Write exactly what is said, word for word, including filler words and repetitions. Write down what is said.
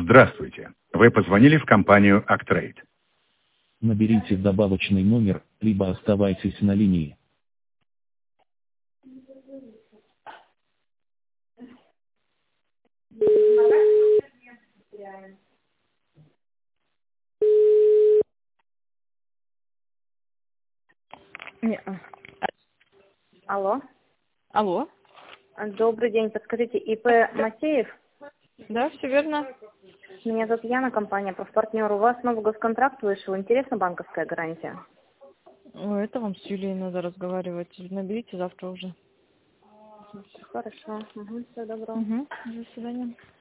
Здравствуйте. Вы позвонили в компанию Actrade. Наберите добавочный номер, либо оставайтесь на линии. Не, а. Алло. Алло. Добрый день. Подскажите, ИП Масеев? Да, все верно. Меня зовут Яна, компания «Профпартнер». У вас новый госконтракт вышел. Интересна банковская гарантия? Ой, это вам с Юлией надо разговаривать. Наберите завтра уже. Хорошо. Угу, всего доброго. Угу. До свидания.